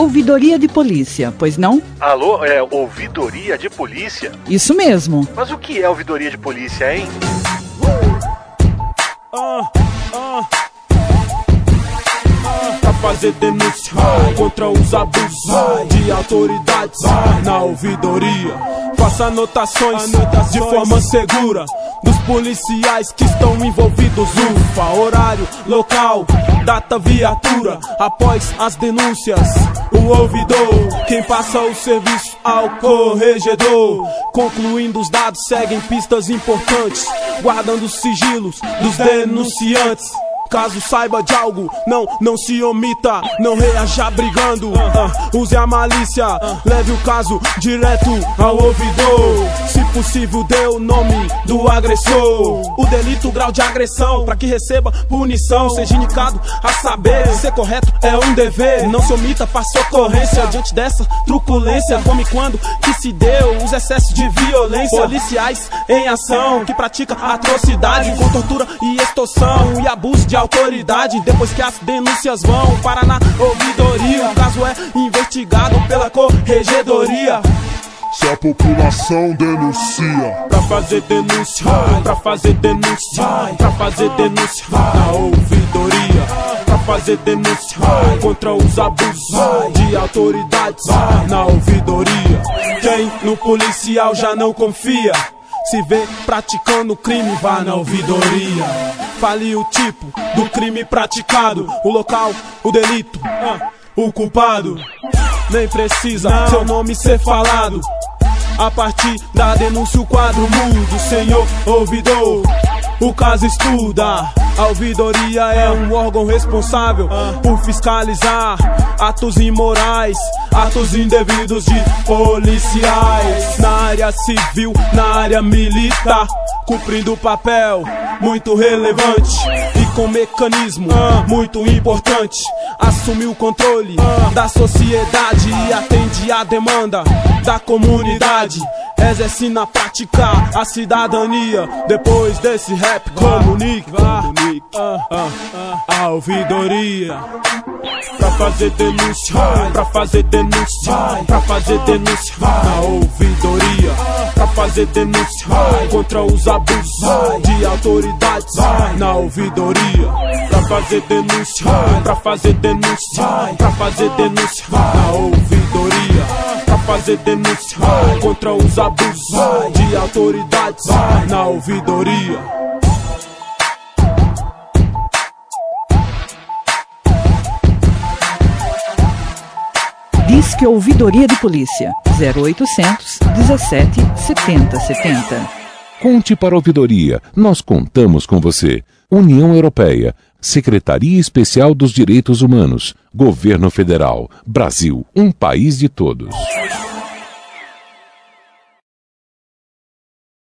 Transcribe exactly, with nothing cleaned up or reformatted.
ouvidoria de polícia, pois não? Alô, é ouvidoria de polícia? Isso mesmo. Mas o que é ouvidoria de polícia, hein? Uh, uh. Pra fazer denúncia contra os abusos de autoridades na ouvidoria. Faça anotações, anotações de forma segura dos policiais que estão envolvidos. Ufa, horário, local, data, viatura. Após as denúncias, o ouvidor, quem passa o serviço ao corregedor. Concluindo os dados, seguem pistas importantes, guardando os sigilos dos denunciantes. Caso saiba de algo, não, não se omita, não reaja brigando, uh, use a malícia, uh, leve o caso direto ao ouvidor. Se possível, dê o nome do agressor, o delito, o grau de agressão, pra que receba punição. Seja indicado a saber, ser correto é um dever. Não se omita, faça ocorrência diante dessa truculência. Como e quando que se deu os excessos de violência. Policiais em ação que pratica atrocidade com tortura e extorsão e abuso de autoridade. Depois que as denúncias vão para na ouvidoria, o caso é investigado pela corregedoria. Se a população denuncia, pra fazer denúncia, pra fazer denúncia, pra fazer denúncia na ouvidoria, pra fazer denúncia contra os abusos de autoridades na ouvidoria. Quem no policial já não confia, se vê praticando crime, vá na ouvidoria. Fale o tipo do crime praticado, o local, o delito, uh, o culpado. Nem precisa não. seu nome ser falado. A partir da denúncia o quadro muda. Senhor ouvidor, o caso estuda. A ouvidoria é um órgão responsável por fiscalizar atos imorais, atos indevidos de policiais. Na área civil, na área militar, cumprindo papel muito relevante e com mecanismo muito importante. Assume o controle da sociedade e atende a demanda da comunidade. Exerce na prática a cidadania. Depois desse rap, comunique, comunique a ouvidoria. Pra fazer denúncia, pra fazer denúncia, pra fazer denúncia na ouvidoria. Pra fazer denúncia contra os abusos de autoridades na ouvidoria. Pra fazer denúncia, pra fazer denúncia, pra fazer denúncia na ouvidoria. Pra fazer denúncia contra os abusos de autoridades na ouvidoria. Disque Ouvidoria de Polícia zero oitocentos dezessete setenta setenta. Conte para a ouvidoria, nós contamos com você. União Europeia, Secretaria Especial dos Direitos Humanos, Governo Federal, Brasil, um país de todos.